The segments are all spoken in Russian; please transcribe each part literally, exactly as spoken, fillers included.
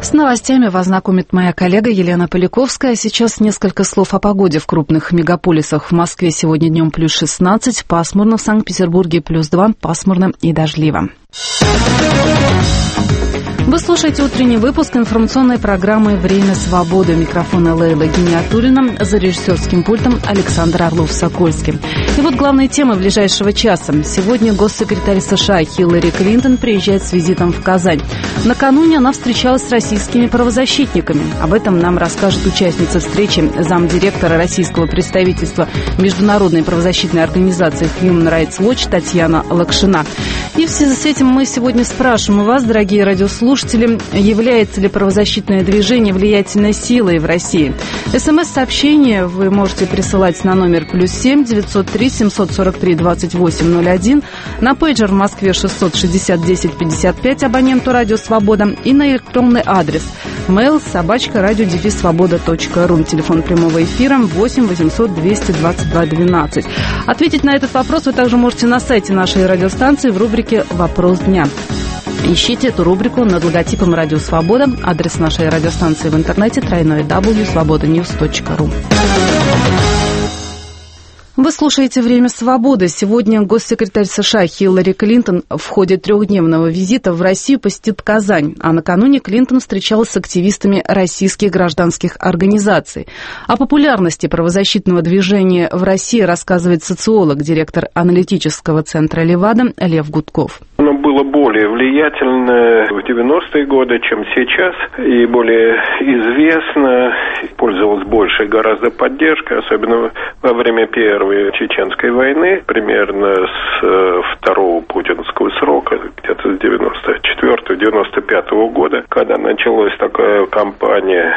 С новостями вас знакомит моя коллега Елена Поляковская. Сейчас несколько слов о погоде в крупных мегаполисах. В Москве сегодня днем плюс шестнадцать, пасмурно, в Санкт-Петербурге плюс два, пасмурно и дождливо. Вы слушаете утренний выпуск информационной программы «Время свободы». У микрофона Лейла Гиниатуллина, за режиссерским пультом Александр Орлов-Сокольский. И вот главные темы ближайшего часа. Сегодня госсекретарь США Хиллари Клинтон приезжает с визитом в Казань. Накануне она встречалась с российскими правозащитниками. Об этом нам расскажет участница встречи, замдиректора российского представительства Международной правозащитной организации Human Rights Watch Татьяна Лакшина. И в связи с этим мы сегодня спрашиваем у вас, дорогие радиослушатели, является ли правозащитное движение влиятельной силой в России? СМС-сообщение вы можете присылать на номер плюс семь девятьсот три семьсот сорок три двадцать восемь ноль один, на пейджер в Москве шестьсот шестьдесят десять пятьдесят пять абоненту Радио Свобода и на электронный адрес mail собачка радио дефис свобода точка ру. Телефон прямого эфира восемь восемьсот двести двадцать два двенадцать. Ответить на этот вопрос вы также можете на сайте нашей радиостанции в рубрике «Вопрос дня». Ищите эту рубрику над логотипом «Радио Свобода». Адрес нашей радиостанции в интернете тройной дабл ю свобода ньюс точка ру. Вы слушаете «Время свободы». Сегодня госсекретарь США Хиллари Клинтон в ходе трехдневного визита в Россию посетит Казань, а накануне Клинтон встречалась с активистами российских гражданских организаций. О популярности правозащитного движения в России рассказывает социолог, директор аналитического центра «Левада» Лев Гудков. Оно было более влиятельно в девяностые годы, чем сейчас, и более известно, пользовалось большей гораздо поддержкой, особенно во время первой Чеченской войны, примерно с второго путинского срока, где-то с девяносто четвёртого — девяносто пятого года, когда началась такая кампания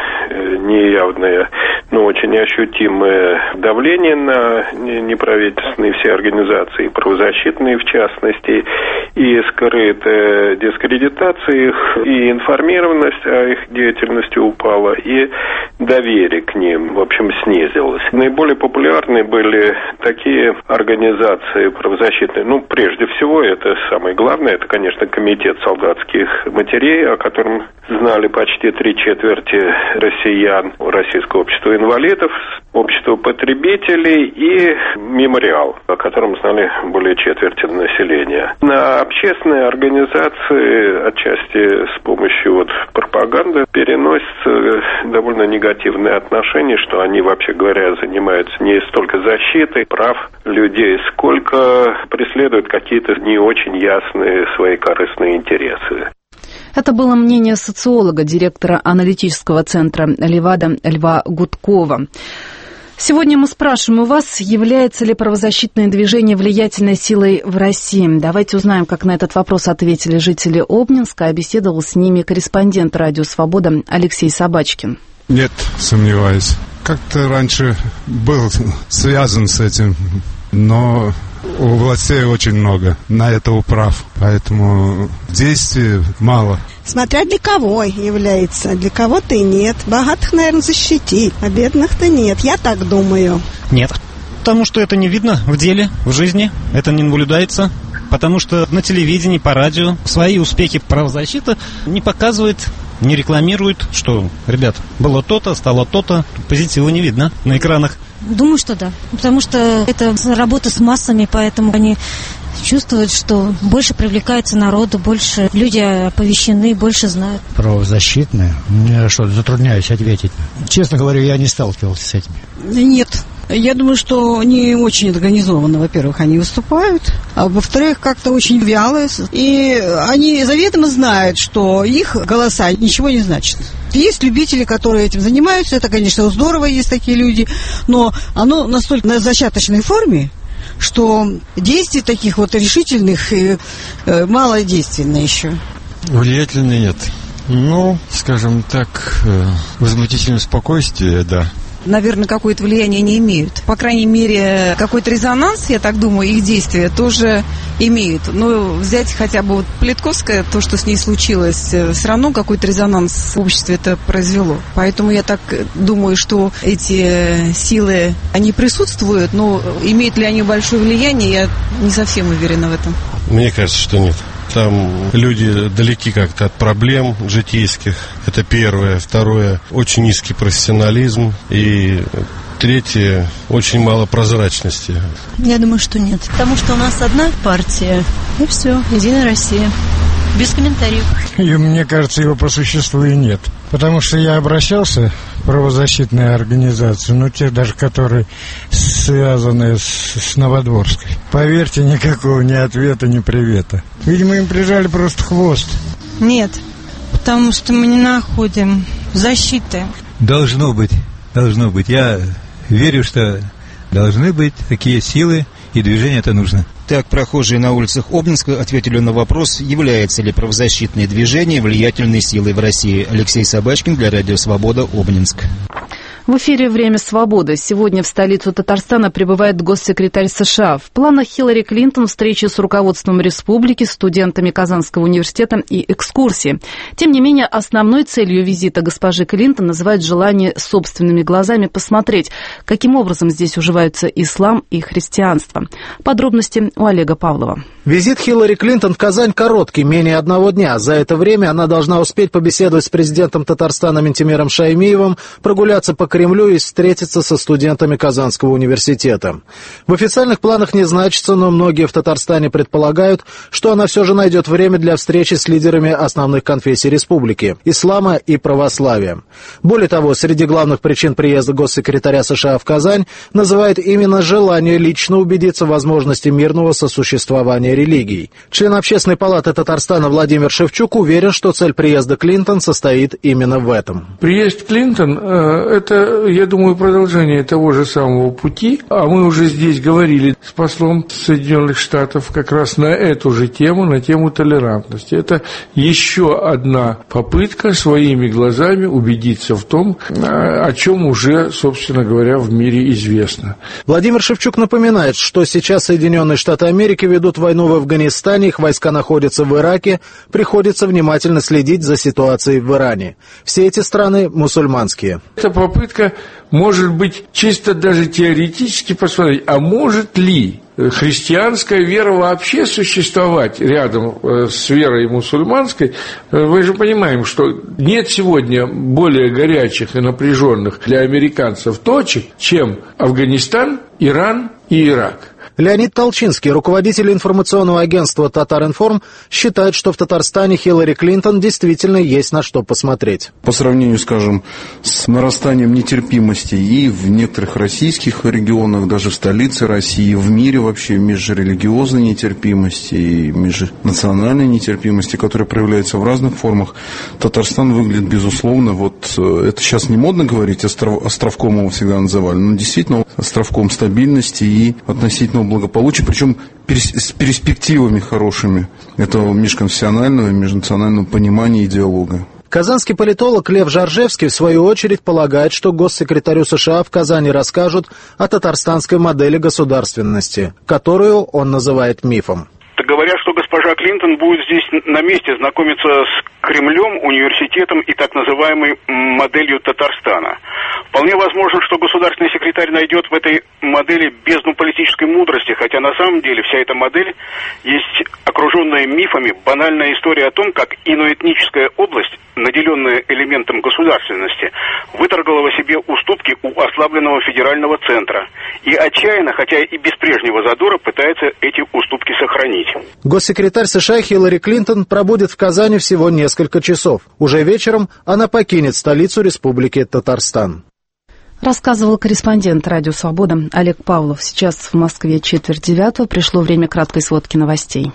неявная, но очень ощутимое давление на неправительственные все организации, правозащитные в частности, и скрытая дискредитация их, и информированность о их деятельности упала, и доверие к ним, в общем, снизилось. Наиболее популярны были такие организации правозащитные. Ну, прежде всего, это самое главное, это, конечно, комитет солдатских матерей, о котором знали почти три четверти россиян, Российское общество инвалидов, общество потребителей и мемориал, о котором знали более четверти населения. На общественные организации, отчасти с помощью вот пропаганды, переносятся довольно негативные отношения, что они, вообще говоря, занимаются не столько защитой прав людей, сколько преследуют какие-то не очень ясные свои корыстные интересы. Это было мнение социолога, директора аналитического центра «Левада» Льва Гудкова. Сегодня мы спрашиваем у вас, является ли правозащитное движение влиятельной силой в России. Давайте узнаем, как на этот вопрос ответили жители Обнинска. Беседовал с ними корреспондент «Радио Свобода» Алексей Собачкин. Нет, сомневаюсь. Как-то раньше был связан с этим, но у властей очень много на это управ, поэтому действий мало. Смотря для кого является, для кого-то и нет. Богатых, наверное, защитить, а бедных-то нет, я так думаю. Нет, потому что это не видно в деле, в жизни, это не наблюдается. Потому что на телевидении, по радио свои успехи правозащиты не показывает, не рекламирует, что, ребят, было то-то, стало то-то, позитива не видно на экранах. Думаю, что да, потому что это работа с массами, поэтому они чувствуют, что больше привлекается народу, больше люди оповещены, больше знают. Правозащитные? Мне что, затрудняюсь ответить. Честно говоря, я не сталкивался с этим. Нет. Я думаю, что не очень организованно, во-первых, они выступают, а во-вторых, как-то очень вяло, и они заведомо знают, что их голоса ничего не значат. Есть любители, которые этим занимаются, это, конечно, здорово, есть такие люди, но оно настолько на зачаточной форме, что действий таких вот решительных э, э, малодейственно еще. Влиятельно нет. Ну, скажем так, э, возмутительное спокойствие, да. Наверное, какое-то влияние не имеют. По крайней мере, какой-то резонанс, я так думаю, их действия тоже имеют. Но взять хотя бы вот Политковская, то, что с ней случилось, все равно какой-то резонанс в обществе это произвело. Поэтому я так думаю, что эти силы, они присутствуют, но имеют ли они большое влияние, я не совсем уверена в этом. Мне кажется, что нет. Там люди далеки как-то от проблем житейских. Это первое. Второе, очень низкий профессионализм. И третье, очень мало прозрачности. Я думаю, что нет. Потому что у нас одна партия, и все, Единая Россия. Без комментариев. И мне кажется, его по существу и нет. Потому что я обращался в правозащитные организации, ну, те даже, которые связаны с, с Новодворской. Поверьте, никакого ни ответа, ни привета. Видимо, им прижали просто хвост. Нет, потому что мы не находим защиты. Должно быть, должно быть. Я верю, что должны быть такие силы, и движение это нужно. Так прохожие на улицах Обнинска ответили на вопрос, является ли правозащитное движение влиятельной силой в России. Алексей Собачкин для Радио Свобода, Обнинск. В эфире «Время свободы». Сегодня в столицу Татарстана прибывает госсекретарь США. В планах Хиллари Клинтон встречи с руководством республики, студентами Казанского университета и экскурсии. Тем не менее, основной целью визита госпожи Клинтон называют желание собственными глазами посмотреть, каким образом здесь уживаются ислам и христианство. Подробности у Олега Павлова. Визит Хиллари Клинтон в Казань короткий, менее одного дня. За это время она должна успеть побеседовать с президентом Татарстана Ментимиром Шаймиевым, прогуляться по Кремлю и встретиться со студентами Казанского университета. В официальных планах не значится, но многие в Татарстане предполагают, что она все же найдет время для встречи с лидерами основных конфессий республики – ислама и православия. Более того, среди главных причин приезда госсекретаря США в Казань называет именно желание лично убедиться в возможности мирного сосуществования религий. Член Общественной палаты Татарстана Владимир Шевчук уверен, что цель приезда Клинтон состоит именно в этом. Приезд Клинтон э, – это, я думаю, продолжение того же самого пути. А мы уже здесь говорили с послом Соединенных Штатов как раз на эту же тему, на тему толерантности. Это еще одна попытка своими глазами убедиться в том, о чем уже, собственно говоря, в мире известно. Владимир Шевчук напоминает, что сейчас Соединенные Штаты Америки ведут войну в Афганистане, их войска находятся в Ираке, приходится внимательно следить за ситуацией в Иране. Все эти страны мусульманские. Эта попытка может быть чисто даже теоретически посмотреть, а может ли христианская вера вообще существовать рядом с верой мусульманской? Мы же понимаем, что нет сегодня более горячих и напряженных для американцев точек, чем Афганистан, Иран и Ирак. Леонид Толчинский, руководитель информационного агентства «Татаринформ», считает, что в Татарстане Хиллари Клинтон действительно есть на что посмотреть. По сравнению, скажем, с нарастанием нетерпимости и в некоторых российских регионах, даже в столице России, в мире вообще межрелигиозной нетерпимости и межнациональной нетерпимости, которая проявляется в разных формах, Татарстан выглядит, безусловно, вот это сейчас не модно говорить, остров, островком его всегда называли, но действительно островком стабильности и относительного благополучия, причем с перспективами хорошими этого межконфессионального и межнационального понимания и диалога. Казанский политолог Лев Жаржевский, в свою очередь, полагает, что госсекретарю США в Казани расскажут о татарстанской модели государственности, которую он называет мифом. Говорят, что госпожа Клинтон будет здесь на месте знакомиться с Кремлем, университетом и так называемой моделью Татарстана. Вполне возможно, что государственный секретарь найдет в этой модели бездну политической мудрости, хотя на самом деле вся эта модель есть окруженная мифами банальная история о том, как иноэтническая область, наделенная элементом государственности, выторговала себе уступки у ослабленного федерального центра и отчаянно, хотя и без прежнего задора, пытается эти уступки сохранить. Госсекретарь США Хиллари Клинтон пробудет в Казани всего несколько часов. Уже вечером она покинет столицу Республики Татарстан. Рассказывал корреспондент «Радио Свобода» Олег Павлов. Сейчас в Москве четверть девятого. Пришло время краткой сводки новостей.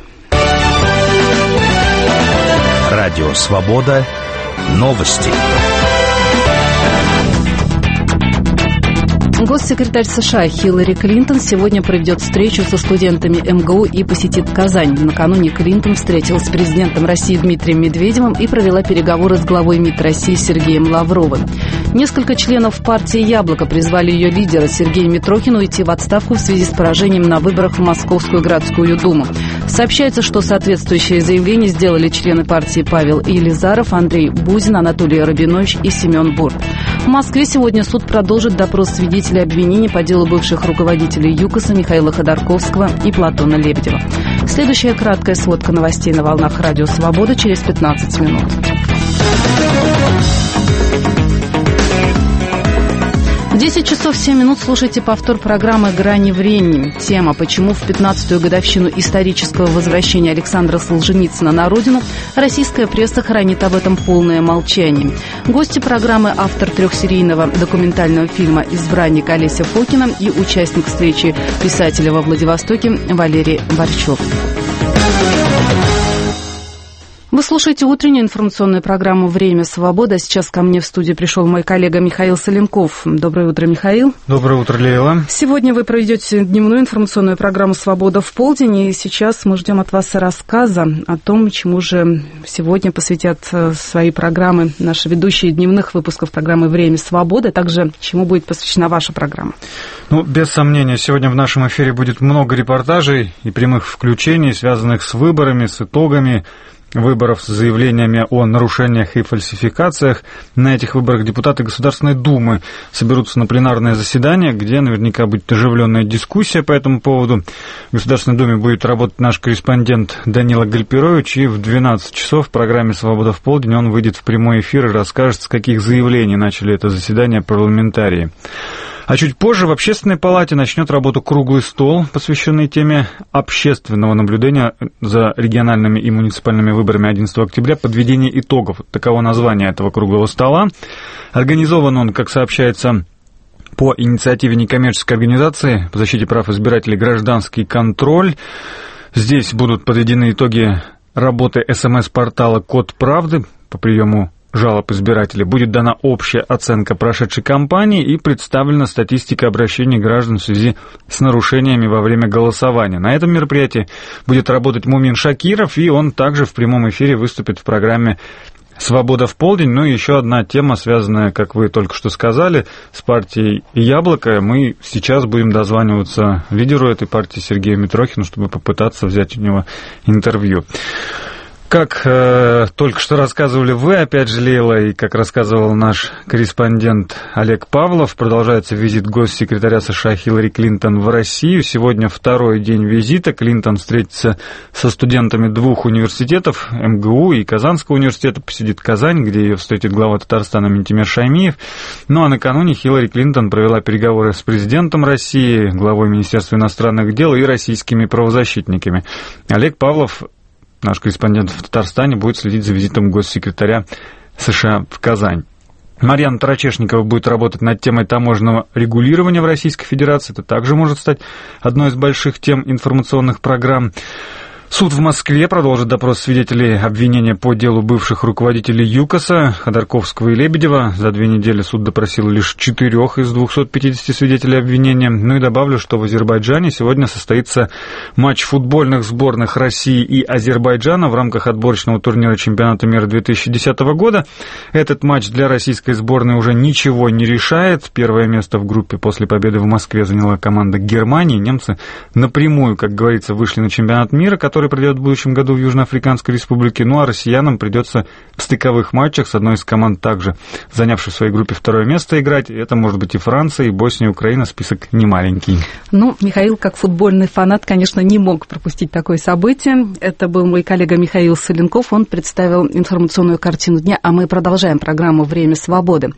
Радио Свобода. Новости. Госсекретарь США Хиллари Клинтон сегодня проведет встречу со студентами эм гэ у и посетит Казань. Накануне Клинтон встретилась с президентом России Дмитрием Медведевым и провела переговоры с главой МИД России Сергеем Лавровым. Несколько членов партии «Яблоко» призвали ее лидера Сергея Митрохина уйти в отставку в связи с поражением на выборах в Московскую городскую думу. Сообщается, что соответствующее заявление сделали члены партии Павел Елизаров, Андрей Бузин, Анатолий Рабинович и Семен Бурт. В Москве сегодня суд продолжит допрос свидетелей обвинений по делу бывших руководителей ЮКОСа Михаила Ходорковского и Платона Лебедева. Следующая краткая сводка новостей на волнах Радио Свобода через пятнадцать минут. В десять часов семь минут слушайте повтор программы «Грани времени». Тема «Почему в пятнадцатую годовщину исторического возвращения Александра Солженицына на родину российская пресса хранит об этом полное молчание». Гости программы – автор трехсерийного документального фильма «Избранник» Олеся Фокина и участник встречи писателя во Владивостоке Валерий Борчев. Вы слушаете утреннюю информационную программу «Время свободы». Сейчас ко мне в студию пришел мой коллега Михаил Соленков. Доброе утро, Михаил. Доброе утро, Лейла. Сегодня вы проведете дневную информационную программу «Свобода в полдень». И сейчас мы ждем от вас рассказа о том, чему же сегодня посвятят свои программы наши ведущие дневных выпусков программы «Время свободы», а также чему будет посвящена ваша программа. Ну, без сомнения, сегодня в нашем эфире будет много репортажей и прямых включений, связанных с выборами, с итогами выборов, с заявлениями о нарушениях и фальсификациях. На этих выборах депутаты Государственной Думы соберутся на пленарное заседание, где наверняка будет оживленная дискуссия по этому поводу. В Государственной Думе будет работать наш корреспондент Данила Гальперович, и в двенадцать часов в программе «Свобода в полдень» он выйдет в прямой эфир и расскажет, с каких заявлений начали это заседание парламентарии. А чуть позже в Общественной палате начнет работу круглый стол, посвященный теме общественного наблюдения за региональными и муниципальными выборами одиннадцатого октября, подведение итогов. Таково название этого круглого стола. Организован он, как сообщается, по инициативе некоммерческой организации по защите прав избирателей «Гражданский контроль». Здесь будут подведены итоги работы эс эм эс-портала «Код правды» по приему жалоб избирателей. Будет дана общая оценка прошедшей кампании и представлена статистика обращений граждан в связи с нарушениями во время голосования. На этом мероприятии будет работать Мумин Шакиров, и он также в прямом эфире выступит в программе «Свобода в полдень». Ну и еще одна тема, связанная, как вы только что сказали, с партией «Яблоко». Мы сейчас будем дозваниваться лидеру этой партии Сергею Митрохину, чтобы попытаться взять у него интервью. Как э, только что рассказывали вы, опять же, Лейла, и как рассказывал наш корреспондент Олег Павлов, продолжается визит госсекретаря США Хиллари Клинтон в Россию. Сегодня второй день визита. Клинтон встретится со студентами двух университетов, эм гэ у и Казанского университета, посетит Казань, где ее встретит глава Татарстана Минтимер Шаймиев. Ну а накануне Хиллари Клинтон провела переговоры с президентом России, главой Министерства иностранных дел и российскими правозащитниками. Олег Павлов, наш корреспондент в Татарстане, будет следить за визитом госсекретаря США в Казань. Марьяна Тарачешникова будет работать над темой таможенного регулирования в Российской Федерации. Это также может стать одной из больших тем информационных программ. Суд в Москве продолжит допрос свидетелей обвинения по делу бывших руководителей ЮКОСа Ходорковского и Лебедева. За две недели суд допросил лишь четырех из двухсот пятидесяти свидетелей обвинения. Ну и добавлю, что в Азербайджане сегодня состоится матч футбольных сборных России и Азербайджана в рамках отборочного турнира чемпионата мира две тысячи десятого года. Этот матч для российской сборной уже ничего не решает. Первое место в группе после победы в Москве заняла команда Германии. Немцы напрямую, как говорится, вышли на чемпионат мира, который пройдет в будущем году в Южноафриканской Республике. Ну а россиянам придется в стыковых матчах с одной из команд, также занявшей в своей группе второе место, играть. Это может быть и Франция, и Босния, и Украина. Список не маленький. Ну, Михаил, как футбольный фанат, конечно, не мог пропустить такое событие. Это был мой коллега Михаил Соленков. Он представил информационную картину дня, а мы продолжаем программу «Время свободы».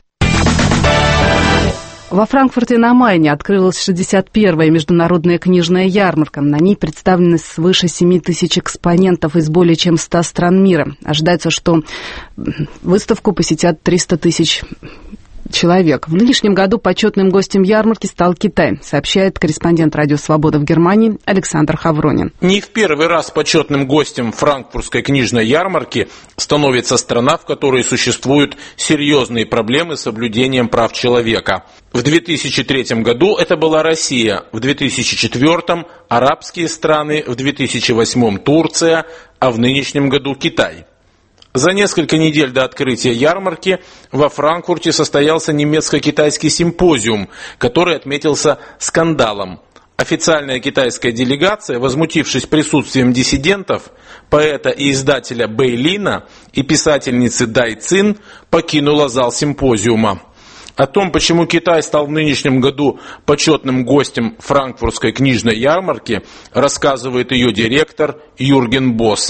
Во Франкфурте на Майне открылась шестьдесят первая международная книжная ярмарка. На ней представлены свыше семи тысяч экспонентов из более чем ста стран мира. Ожидается, что выставку посетят триста тысяч человек. В нынешнем году почетным гостем ярмарки стал Китай, сообщает корреспондент «Радио Свобода» в Германии Александр Хавронин. Не в первый раз почетным гостем франкфуртской книжной ярмарки становится страна, в которой существуют серьезные проблемы с соблюдением прав человека. В две тысячи третьем году это была Россия, в две тысячи четвёртом – арабские страны, в две тысячи восьмом – Турция, а в нынешнем году – Китай. За несколько недель до открытия ярмарки во Франкфурте состоялся немецко-китайский симпозиум, который отметился скандалом. Официальная китайская делегация, возмутившись присутствием диссидентов, поэта и издателя Бэйлина и писательницы Дай Цин, покинула зал симпозиума. О том, почему Китай стал в нынешнем году почетным гостем Франкфуртской книжной ярмарки, рассказывает ее директор Юрген Босс.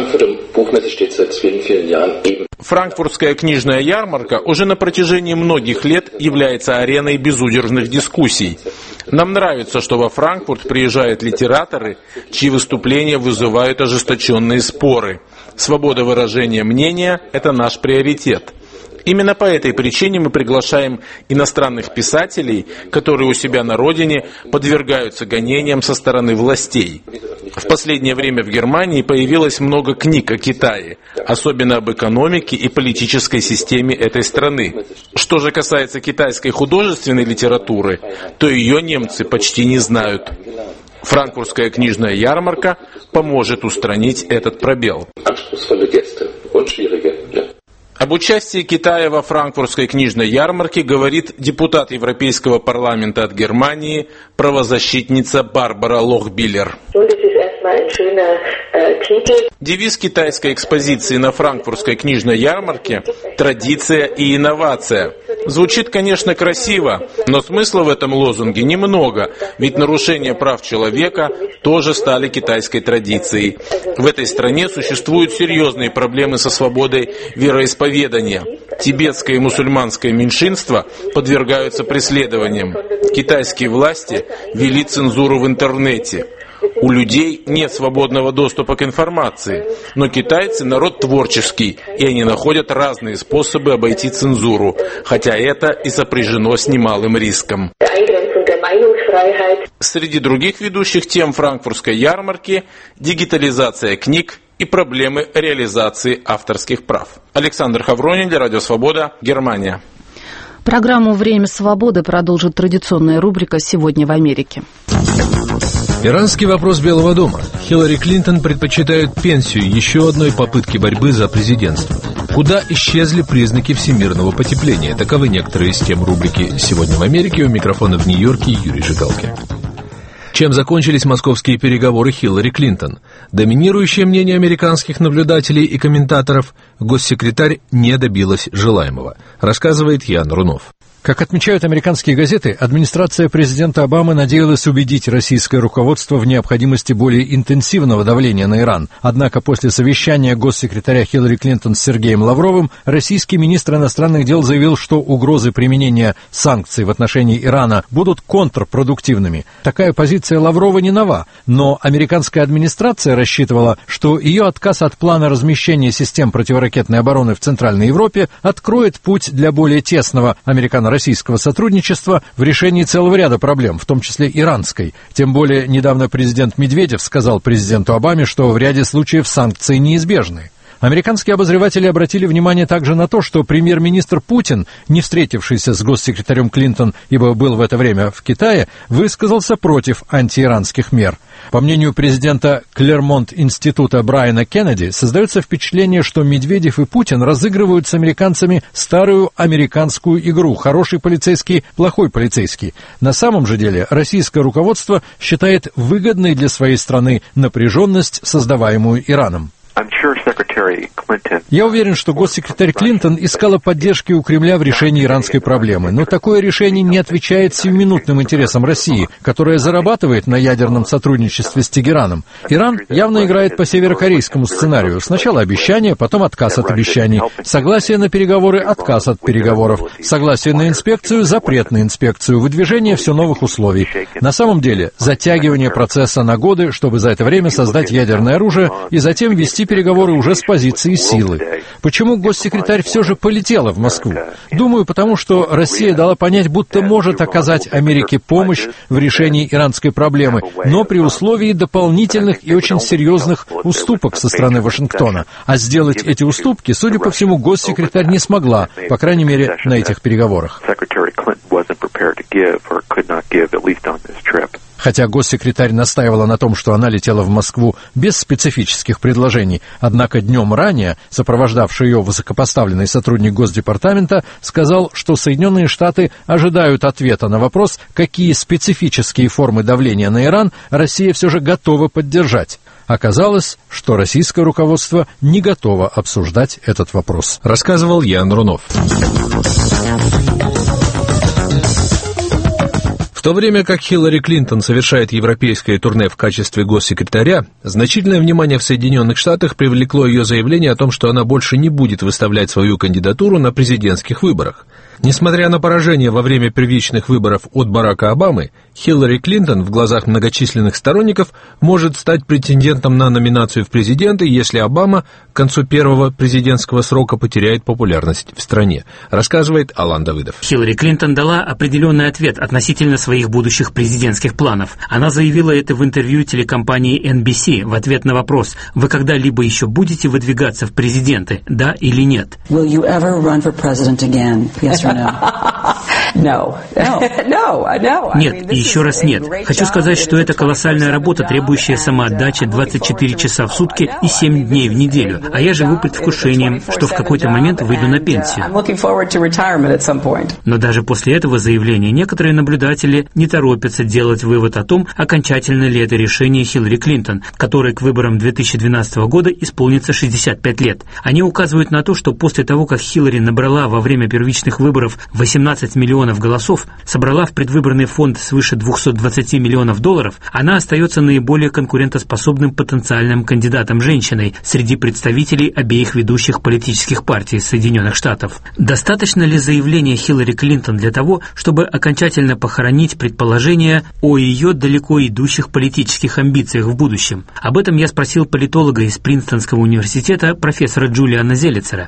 Франкфуртская книжная ярмарка уже на протяжении многих лет является ареной безудержных дискуссий. Нам нравится, что во Франкфурт приезжают литераторы, чьи выступления вызывают ожесточенные споры. Свобода выражения мнения – это наш приоритет. Именно по этой причине мы приглашаем иностранных писателей, которые у себя на родине подвергаются гонениям со стороны властей. В последнее время в Германии появилось много книг о Китае, особенно об экономике и политической системе этой страны. Что же касается китайской художественной литературы, то ее немцы почти не знают. Франкфуртская книжная ярмарка поможет устранить этот пробел. Об участии Китая во Франкфуртской книжной ярмарке говорит депутат Европейского парламента от Германии, правозащитница Барбара Лохбиллер. Девиз китайской экспозиции на Франкфуртской книжной ярмарке «Традиция и инновация». Звучит, конечно, красиво, но смысла в этом лозунге немного, ведь нарушения прав человека тоже стали китайской традицией. В этой стране существуют серьезные проблемы со свободой вероисповедания. Тибетское и мусульманское меньшинство подвергаются преследованиям. Китайские власти ввели цензуру в интернете. У людей нет свободного доступа к информации, но китайцы народ творческий, и они находят разные способы обойти цензуру, хотя это и сопряжено с немалым риском. Среди других ведущих тем Франкфуртской ярмарки – дигитализация книг и проблемы реализации авторских прав. Александр Хавронин для Радио Свобода, Германия. Программу «Время свободы» продолжит традиционная рубрика «Сегодня в Америке». Иранский вопрос Белого дома. Хиллари Клинтон предпочитают пенсию еще одной попытки борьбы за президентство. Куда исчезли признаки всемирного потепления? Таковы некоторые из тем рубрики «Сегодня в Америке». У микрофона в Нью-Йорке Юрий Жигалкин. Чем закончились московские переговоры Хиллари Клинтон? Доминирующее мнение американских наблюдателей и комментаторов – госсекретарь не добилась желаемого, рассказывает Ян Рунов. Как отмечают американские газеты, администрация президента Обамы надеялась убедить российское руководство в необходимости более интенсивного давления на Иран. Однако после совещания госсекретаря Хиллари Клинтон с Сергеем Лавровым российский министр иностранных дел заявил, что угрозы применения санкций в отношении Ирана будут контрпродуктивными. Такая позиция Лаврова не нова, но американская администрация рассчитывала, что ее отказ от плана размещения систем противоракетной обороны в Центральной Европе откроет путь для более тесного американо-российского сотрудничества в решении целого ряда проблем, в том числе иранской. Тем более, недавно президент Медведев сказал президенту Обаме, что в ряде случаев санкции неизбежны. Американские обозреватели обратили внимание также на то, что премьер-министр Путин, не встретившийся с госсекретарем Клинтон, ибо был в это время в Китае, высказался против антииранских мер. По мнению президента Клермонт-института Брайана Кеннеди, создается впечатление, что Медведев и Путин разыгрывают с американцами старую американскую игру «хороший полицейский, плохой полицейский». На самом же деле российское руководство считает выгодной для своей страны напряженность, создаваемую Ираном. Я уверен, что госсекретарь Клинтон искала поддержки у Кремля в решении иранской проблемы, но такое решение не отвечает сиюминутным интересам России, которая зарабатывает на ядерном сотрудничестве с Тегераном. Иран явно играет по северокорейскому сценарию. Сначала обещания, потом отказ от обещаний. Согласие на переговоры, отказ от переговоров. Согласие на инспекцию, запрет на инспекцию. Выдвижение все новых условий. На самом деле, затягивание процесса на годы, чтобы за это время создать ядерное оружие и затем вести переговоры уже с позиции силы. Почему госсекретарь все же полетела в Москву? Думаю, потому что Россия дала понять, будто может оказать Америке помощь в решении иранской проблемы, но при условии дополнительных и очень серьезных уступок со стороны Вашингтона. А сделать эти уступки, судя по всему, госсекретарь не смогла, по крайней мере, на этих переговорах. Хотя госсекретарь настаивала на том, что она летела в Москву без специфических предложений, однако днем ранее сопровождавший ее высокопоставленный сотрудник Госдепартамента сказал, что Соединенные Штаты ожидают ответа на вопрос, какие специфические формы давления на Иран Россия все же готова поддержать. Оказалось, что российское руководство не готово обсуждать этот вопрос. Рассказывал Ян Рунов. то время как Хиллари Клинтон совершает европейское турне в качестве госсекретаря, значительное внимание в Соединенных Штатах привлекло ее заявление о том, что она больше не будет выставлять свою кандидатуру на президентских выборах. Несмотря на поражение во время первичных выборов от Барака Обамы, Хиллари Клинтон в глазах многочисленных сторонников может стать претендентом на номинацию в президенты, если Обама к концу первого президентского срока потеряет популярность в стране, рассказывает Алан Давыдов. Хиллари Клинтон дала определенный ответ относительно своих будущих президентских планов. Она заявила это в интервью телекомпании эн би си в ответ на вопрос: «Вы когда-либо еще будете выдвигаться в президенты, да или нет?» Will you ever run for president again? Yes or no? No. No. No. Нет, и еще раз нет. Хочу сказать, что это колоссальная работа, требующая самоотдачи двадцать четыре часа в сутки и семь дней в неделю. А я живу предвкушением, что в какой-то момент выйду на пенсию. Но даже после этого заявления некоторые наблюдатели не торопятся делать вывод о том, окончательно ли это решение Хиллари Клинтон, которой к выборам две тысячи двенадцатого года исполнится шестьдесят пять лет. Они указывают на то, что после того, как Хиллари набрала во время первичных выборов восемнадцать миллионов голосов, собрала в предвыборный фонд свыше двести двадцать миллионов долларов, она остается наиболее конкурентоспособным потенциальным кандидатом женщиной среди представителей обеих ведущих политических партий Соединенных Штатов. Достаточно ли заявления Хиллари Клинтон для того, чтобы окончательно похоронить предположение о ее далеко идущих политических амбициях в будущем? Об этом я спросил политолога из Принстонского университета профессора Джулиана Зелицера.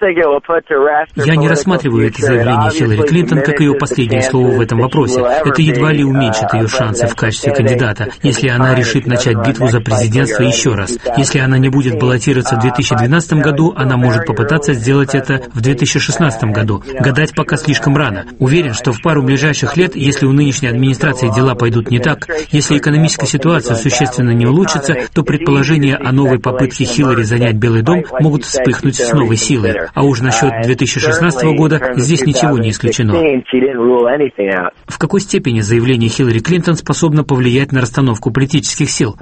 Я не рассматриваю это заявление Хиллари Клинтон как ее последнее слово в этом вопросе. Это едва ли уменьшит ее шансы в качестве кандидата, если она решит начать битву за президентство еще раз. Если она не будет баллотироваться в две тысячи двенадцатом году, она может попытаться сделать это в две тысячи шестнадцатом году. Гадать пока слишком рано. Уверен, что в пару ближайших лет, если у нынешней администрации дела пойдут не так, если экономическая ситуация существенно не улучшится, то предположения о новой попытке Хиллари занять Белый дом могут вспыхнуть с новой силой. А уж насчет две тысячи шестнадцатого года здесь ничего не исключено. В какой степени заявление Хиллари Клинтон способно повлиять на расстановку политических сил?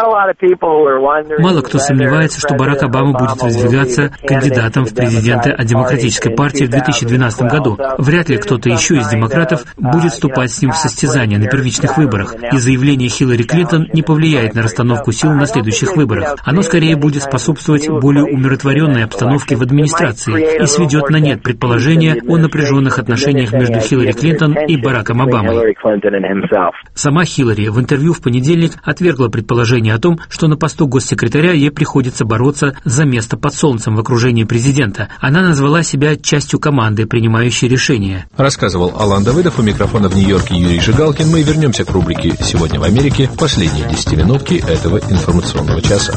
Мало кто сомневается, что Барак Обама будет выдвигаться кандидатом в президенты от Демократической партии в две тысячи двенадцатом году. Вряд ли кто-то еще из демократов будет вступать с ним в состязание на первичных выборах, и заявление Хиллари Клинтон не повлияет на расстановку сил на следующих выборах. Оно скорее будет способствовать более умиротворенной обстановке в администрации и сведет на нет предположения о напряженных отношениях между Хиллари Клинтон и Бараком Обамой. Сама Хиллари в интервью в понедельник отвергла предположение о том, что на посту госсекретаря ей приходится бороться за место под солнцем в окружении президента. Она назвала себя частью команды, принимающей решения. Рассказывал Алан Давыдов, у микрофона в Нью-Йорке Юрий Жигалкин. Мы вернемся к рубрике «Сегодня в Америке», последние десятиминутки этого информационного часа.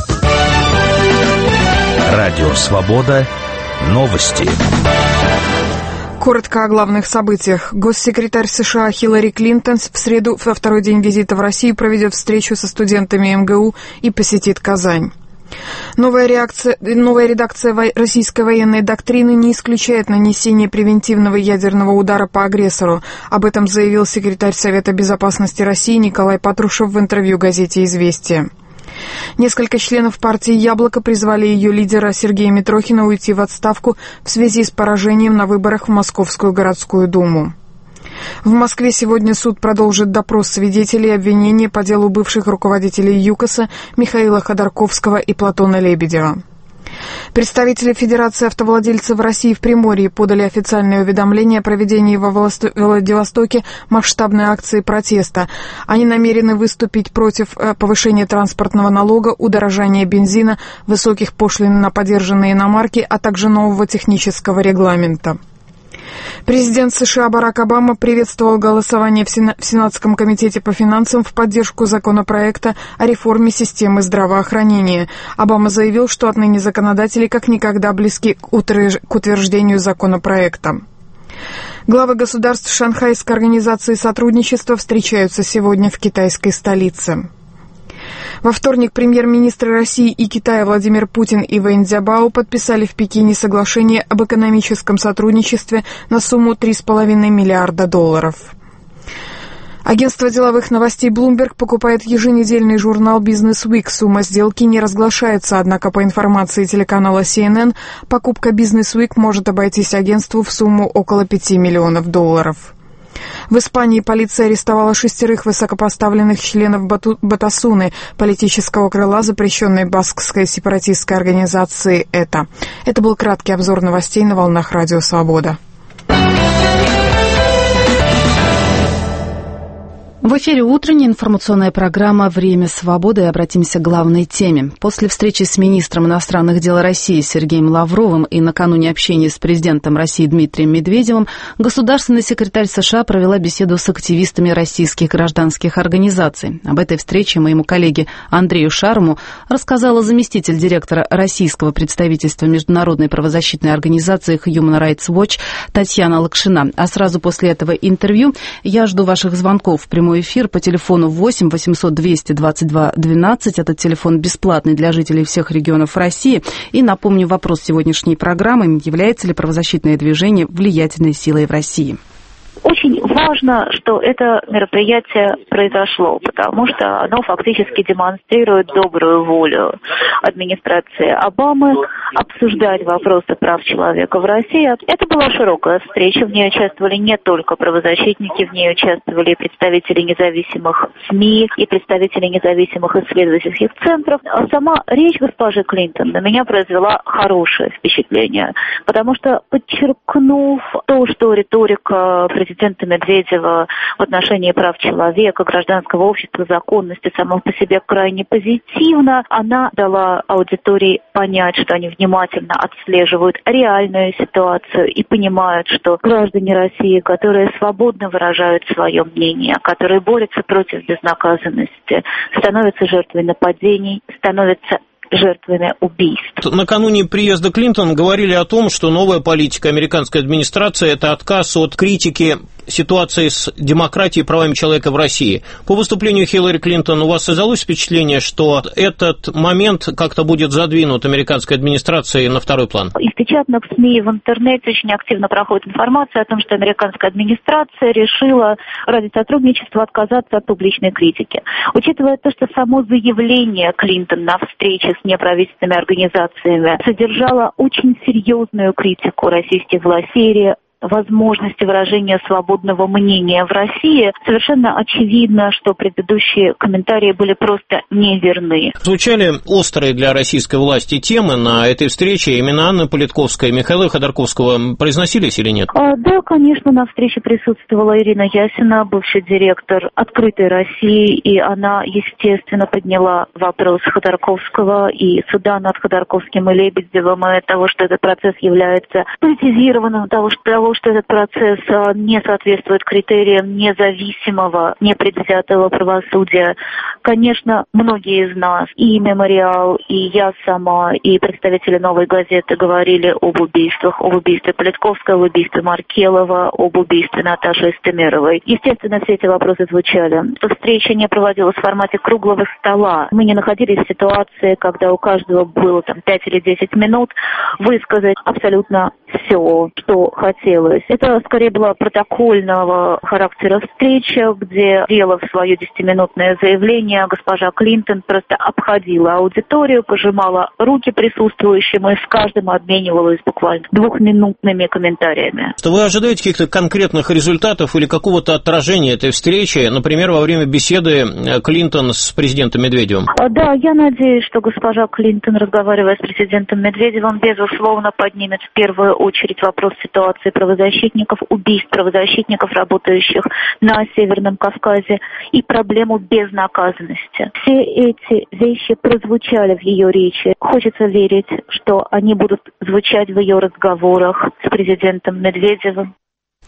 Радио «Свобода». Новости. Коротко о главных событиях. Госсекретарь США Хиллари Клинтон в среду, во второй день визита в Россию, проведет встречу со студентами эм гэ у и посетит Казань. Новая, реакция, новая редакция российской военной доктрины не исключает нанесение превентивного ядерного удара по агрессору. Об этом заявил секретарь Совета безопасности России Николай Патрушев в интервью газете «Известия». Несколько членов партии «Яблоко» призвали ее лидера Сергея Митрохина уйти в отставку в связи с поражением на выборах в Московскую городскую думу. В Москве сегодня суд продолжит допрос свидетелей обвинения по делу бывших руководителей ЮКОСа Михаила Ходорковского и Платона Лебедева. Представители Федерации автовладельцев России в Приморье подали официальное уведомление о проведении во Владивостоке масштабной акции протеста. Они намерены выступить против повышения транспортного налога, удорожания бензина, высоких пошлин на подержанные иномарки, а также нового технического регламента. Президент США Барак Обама приветствовал голосование в Сенатском комитете по финансам в поддержку законопроекта о реформе системы здравоохранения. Обама заявил, что отныне законодатели как никогда близки к утверждению законопроекта. Главы государств Шанхайской организации сотрудничества встречаются сегодня в китайской столице. Во вторник премьер-министры России и Китая Владимир Путин и Вэнь Цзябао подписали в Пекине соглашение об экономическом сотрудничестве на сумму три с половиной миллиарда долларов. Агентство деловых новостей Bloomberg покупает еженедельный журнал Business Week. Сумма сделки не разглашается, однако по информации телеканала си эн эн, покупка Business Week может обойтись агентству в сумму около пяти миллионов долларов. В Испании полиция арестовала шестерых высокопоставленных членов Бату- Батасуны, политического крыла запрещенной баскской сепаратистской организации «ЭТА». Это был краткий обзор новостей на волнах Радио Свобода. В эфире утренняя информационная программа «Время свободы». Обратимся к главной теме. После встречи с министром иностранных дел России Сергеем Лавровым и накануне общения с президентом России Дмитрием Медведевым государственный секретарь США провела беседу с активистами российских гражданских организаций. Об этой встрече моему коллеге Андрею Шарму рассказала заместитель директора российского представительства международной правозащитной организации Human Rights Watch Татьяна Лакшина. А сразу после этого интервью я жду ваших звонков в прямой эфир по телефону восемь восемьсот двести двадцать два двенадцать. Этот телефон бесплатный для жителей всех регионов России. И напомню вопрос сегодняшней программы: является ли правозащитное движение влиятельной силой в России? Очень важно, что это мероприятие произошло, потому что оно фактически демонстрирует добрую волю администрации Обамы обсуждать вопросы прав человека в России. Это была широкая встреча, в ней участвовали не только правозащитники, в ней участвовали и представители независимых СМИ, и представители независимых исследовательских центров. А сама речь госпожи Клинтон на меня произвела хорошее впечатление, потому что, подчеркнув то, что риторика президента Медведева в отношении прав человека, гражданского общества, законности сама по себе крайне позитивна, она дала аудитории понять, что они внимательно отслеживают реальную ситуацию и понимают, что граждане России, которые свободно выражают свое мнение, которые борются против безнаказанности, становятся жертвой нападений, становятся жертвами убийств. Накануне приезда Клинтон говорили о том, что новая политика американской администрации – это отказ от критики ситуации с демократией и правами человека в России. По выступлению Хиллари Клинтон у вас создалось впечатление, что этот момент как-то будет задвинут американской администрацией на второй план? Из печатных СМИ в интернете очень активно проходит информация о том, что американская администрация решила ради сотрудничества отказаться от публичной критики. Учитывая то, что само заявление Клинтон на встрече с неправительственными организациями содержало очень серьезную критику российских властей, возможности выражения свободного мнения в России, совершенно очевидно, что предыдущие комментарии были просто неверны. Звучали острые для российской власти темы на этой встрече. Имена Анны Политковской и Михаила Ходорковского произносились или нет? А, да, конечно, на встрече присутствовала Ирина Ясина, бывший директор «Открытой России», и она, естественно, подняла вопрос Ходорковского и суда над Ходорковским и Лебедевым, и того, что этот процесс является политизированным, того, что того, что этот процесс не соответствует критериям независимого, непредвзятого правосудия. Конечно, многие из нас, и «Мемориал», и я сама, и представители «Новой газеты» говорили об убийствах, об убийстве Политковской, об убийстве Маркелова, об убийстве Наташи Истемировой. Естественно, все эти вопросы звучали. Встреча не проводилась в формате круглого стола. Мы не находились в ситуации, когда у каждого было там пять или десять минут высказать абсолютно все, что хотелось. Это скорее была протокольного характера встреча, где, сделав свое десятиминутное заявление, госпожа Клинтон просто обходила аудиторию, пожимала руки присутствующим и с каждым обменивалась буквально двухминутными комментариями. Что вы ожидаете каких-то конкретных результатов или какого-то отражения этой встречи, например, во время беседы Клинтон с президентом Медведевым? Да, я надеюсь, что госпожа Клинтон, разговаривая с президентом Медведевым, безусловно поднимет в первую очередь вопрос ситуации правозащитников, убийств правозащитников, работающих на Северном Кавказе, и проблему безнаказанности. Все эти вещи прозвучали в ее речи. Хочется верить, что они будут звучать в ее разговорах с президентом Медведевым.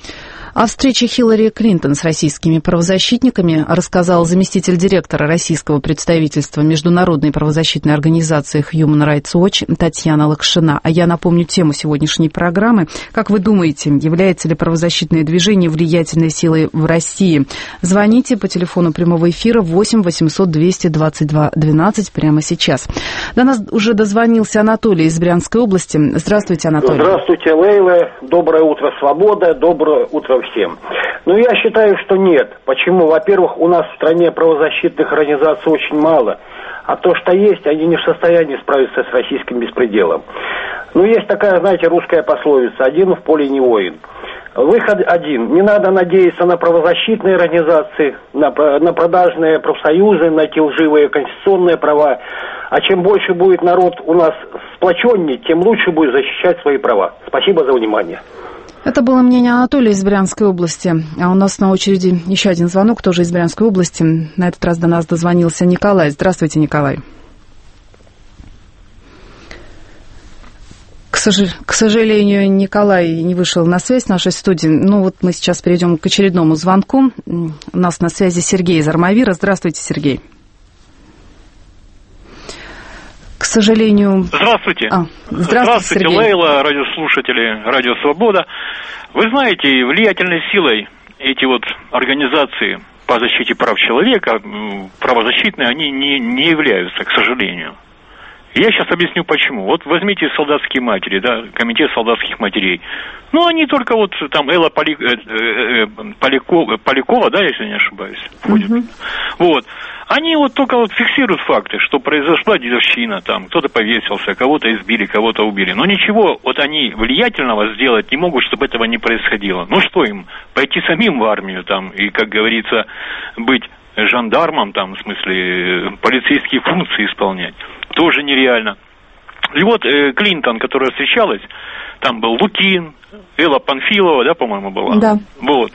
О встрече Хиллари Клинтон с российскими правозащитниками рассказал заместитель директора российского представительства международной правозащитной организации Human Rights Watch Татьяна Лакшина. А я напомню тему сегодняшней программы. Как вы думаете, является ли правозащитное движение влиятельной силой в России? Звоните по телефону прямого эфира восемь восемьсот двести двадцать два двенадцать прямо сейчас. До нас уже дозвонился Анатолий из Брянской области. Здравствуйте, Анатолий. Здравствуйте, Лейла. Доброе утро, свобода. Доброе утро всем. Ну, я считаю, что нет. Почему? Во-первых, у нас в стране правозащитных организаций очень мало. А то, что есть, они не в состоянии справиться с российским беспределом. Ну, есть такая, знаете, русская пословица: один в поле не воин. Выход один. Не надо надеяться на правозащитные организации, на, на продажные профсоюзы, на эти лживые конституционные права. А чем больше будет народ у нас сплоченнее, тем лучше будет защищать свои права. Спасибо за внимание. Это было мнение Анатолия из Брянской области. А у нас на очереди еще один звонок, тоже из Брянской области. На этот раз до нас дозвонился Николай. Здравствуйте, Николай. К, сож... к сожалению, Николай не вышел на связь в нашей студии. Ну вот мы сейчас перейдем к очередному звонку. У нас на связи Сергей из Армавира. Здравствуйте, Сергей. К сожалению... Здравствуйте. А, здравствуйте, здравствуйте, Сергей. Лейла, радиослушатели, Радио Свобода. Вы знаете, влиятельной силой эти вот организации по защите прав человека, правозащитные, они не, не являются, к сожалению. Я сейчас объясню почему. Вот возьмите солдатские матери, да, комитет солдатских матерей. Ну, они только вот там Элла Поли, э, э, Полякова, Полякова, да, если не ошибаюсь, входит. Mm-hmm. Вот. Они вот только вот фиксируют факты, что произошла дедовщина, там, кто-то повесился, кого-то избили, кого-то убили. Но ничего вот они влиятельного сделать не могут, чтобы этого не происходило. Ну, что им, пойти самим в армию, там, и, как говорится, быть жандармом, там, в смысле, полицейские функции исполнять. Тоже нереально. И вот э, Клинтон, которая встречалась, там был Лукин, Элла Панфилова, да, по-моему, была? Да. Вот.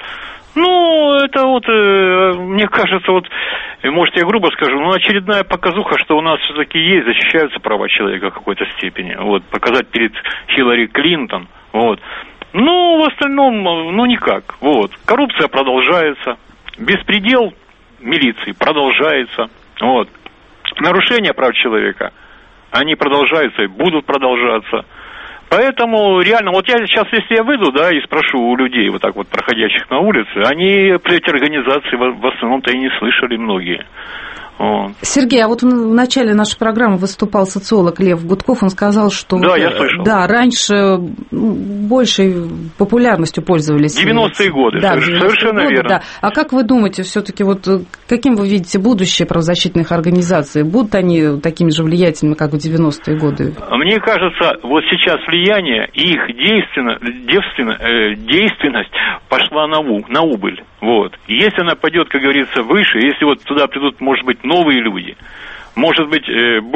Ну, это вот, э, мне кажется, вот, может, я грубо скажу, но очередная показуха, что у нас все-таки есть, защищаются права человека в какой-то степени. Вот, показать перед Хиллари Клинтон, вот. Ну, в остальном, ну, никак, вот. Коррупция продолжается, беспредел милиции продолжается, вот. Нарушения прав человека, они продолжаются и будут продолжаться. Поэтому реально, вот я сейчас, если я выйду, да, и спрошу у людей, вот так вот, проходящих на улице, они про эти организации в, в основном-то и не слышали многие. Вот. Сергей, а вот в начале нашей программы выступал социолог Лев Гудков, он сказал, что да, я слышал. Да, раньше большей популярностью пользовались. девяностые годы, да, совершенно годы, верно. Да. А как вы думаете, все-таки вот каким вы видите будущее правозащитных организаций? Будут они такими же влиятельными, как в девяностые годы? Мне кажется, вот сейчас влияние и их действенно, девственно, э, действенность пошла на, у, на убыль. Вот. Если она пойдет, как говорится, выше, если вот туда придут, может быть, новые люди, может быть,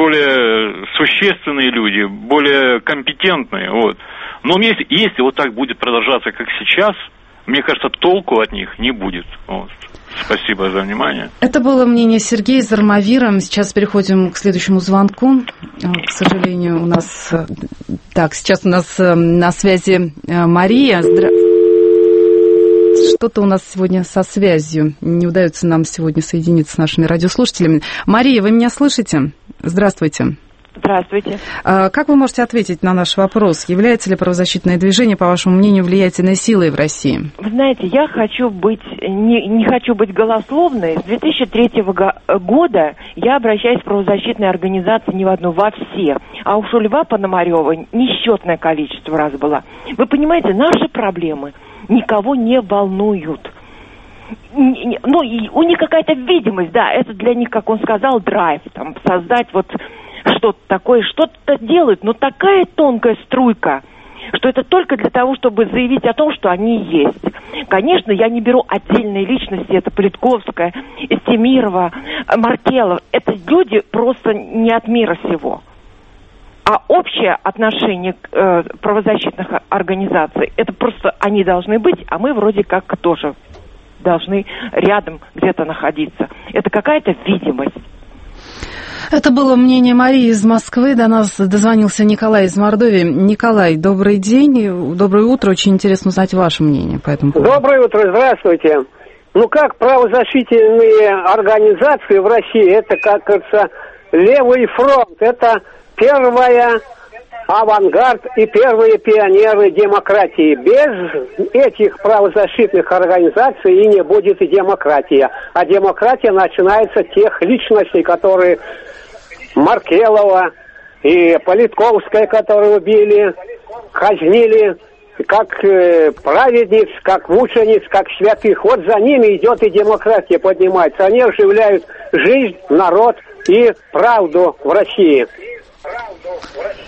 более существенные люди, более компетентные, вот. Но если, если вот так будет продолжаться, как сейчас, мне кажется, толку от них не будет. Вот. Спасибо за внимание. Это было мнение Сергея из Армавира. Сейчас переходим к следующему звонку. К сожалению, у нас... Так, сейчас у нас на связи Мария. Здра... Что-то у нас сегодня со связью. Не удается нам сегодня соединиться с нашими радиослушателями. Мария, вы меня слышите? Здравствуйте. Здравствуйте. Как вы можете ответить на наш вопрос? Является ли правозащитное движение, по вашему мнению, влиятельной силой в России? Вы знаете, я хочу быть, не, не хочу быть голословной. С две тысячи третьего года я обращаюсь в правозащитные организации не в одну, во все. А уж у Льва Пономарева несчетное количество раз было. Вы понимаете, наши проблемы никого не волнуют. Ну, и у них какая-то видимость, да, это для них, как он сказал, драйв, там, создать вот что-то такое, что-то делают, но такая тонкая струйка, что это только для того, чтобы заявить о том, что они есть. Конечно, я не беру отдельные личности, это Политковская, Истемирова, Маркелов, это люди просто не от мира сего. А общее отношение к э, правозащитных организаций, это просто они должны быть, а мы вроде как тоже должны рядом где-то находиться. Это какая-то видимость. Это было мнение Марии из Москвы. До нас дозвонился Николай из Мордовии. Николай, добрый день, доброе утро. Очень интересно узнать ваше мнение по этому поводу. Доброе утро, здравствуйте. Ну как правозащитные организации в России, это, как говорится, левый фронт, это первая авангард и первые пионеры демократии. Без этих правозащитных организаций и не будет и демократия. А демократия начинается с тех личностей, которые Маркелова и Политковская, которые убили, казнили, как э, праведниц, как мучениц, как святых. Вот за ними идет и демократия поднимается. Они оживляют жизнь, народ и правду в России.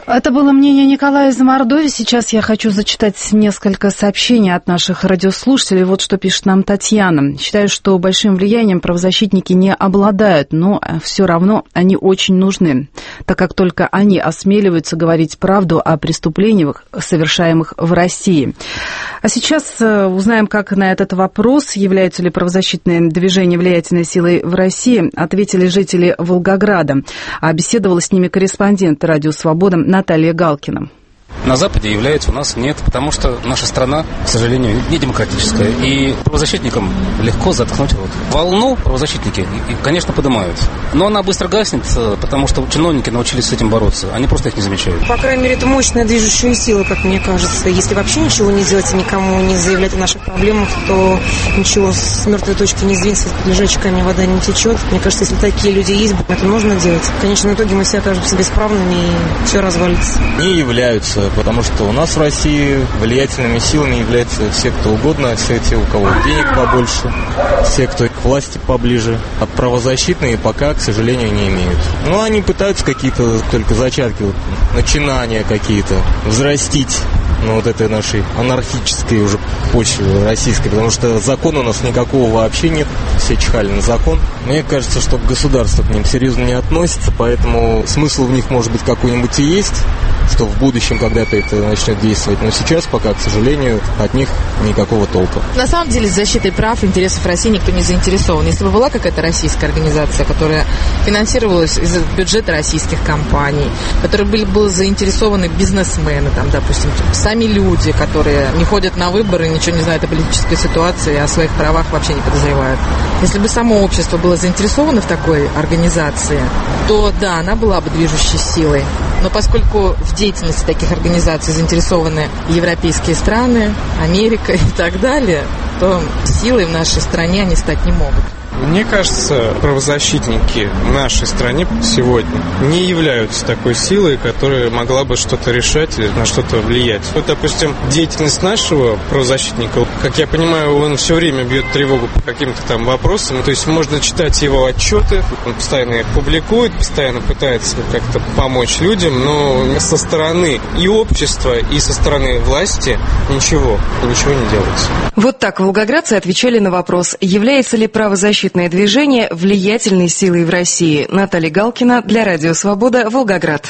Это было мнение Николая из Мордовии. Сейчас я хочу зачитать несколько сообщений от наших радиослушателей. Вот что пишет нам Татьяна. Считаю, что большим влиянием правозащитники не обладают, но все равно они очень нужны, так как только они осмеливаются говорить правду о преступлениях, совершаемых в России. А сейчас узнаем, как на этот вопрос, являются ли правозащитные движения влиятельной силой в России, ответили жители Волгограда. А беседовала с ними корреспондент «Радио Свобода» Наталья Галкина. На Западе является, у нас нет, потому что наша страна, к сожалению, не демократическая. И правозащитникам легко заткнуть рот. Волну правозащитники, конечно, поднимают. Но она быстро гаснет, потому что чиновники научились с этим бороться. Они просто их не замечают. По крайней мере, это мощная движущая сила, как мне кажется. Если вообще ничего не делать и никому не заявлять о наших проблемах, то ничего с мертвой точки не сдвинется, под лежачий камень вода не течет. Мне кажется, если такие люди есть, это нужно делать. В конечном итоге мы все окажемся бесправными и все развалится. Не являются, потому что у нас в России влиятельными силами являются все, кто угодно, все те, у кого денег побольше, все, кто к власти поближе. А правозащитные пока, к сожалению, не имеют. Но они пытаются какие-то только зачатки, вот, начинания какие-то взрастить на вот этой нашей анархической уже почве российской, потому что закона у нас никакого вообще нет, все чихали на закон. Мне кажется, что государство к ним серьезно не относится, поэтому смысл в них, может быть, какой-нибудь и есть, что в будущем когда-то это начнет действовать, но сейчас пока, к сожалению, от них никакого толка. На самом деле, защитой прав, интересов России никто не заинтересован. Если бы была какая-то российская организация, которая финансировалась из бюджета российских компаний, в которой были бы заинтересованы бизнесмены, там, допустим, сами люди, которые не ходят на выборы, ничего не знают о политической ситуации, о своих правах вообще не подозревают. Если бы само общество было заинтересовано в такой организации, то да, она была бы движущей силой. Но поскольку в деятельности таких организаций заинтересованы европейские страны, Америка и так далее, то силой в нашей стране они стать не могут. Мне кажется, правозащитники в нашей стране сегодня не являются такой силой, которая могла бы что-то решать или на что-то влиять. Вот, допустим, деятельность нашего правозащитника, как я понимаю, он все время бьет тревогу по каким-то там вопросам. То есть можно читать его отчеты, он постоянно их публикует, постоянно пытается как-то помочь людям, но со стороны и общества, и со стороны власти ничего, ничего не делается. Вот так волгоградцы отвечали на вопрос, является ли правозащитник движение влиятельной силой в России. Наталья Галкина для Радио Свобода, Волгоград.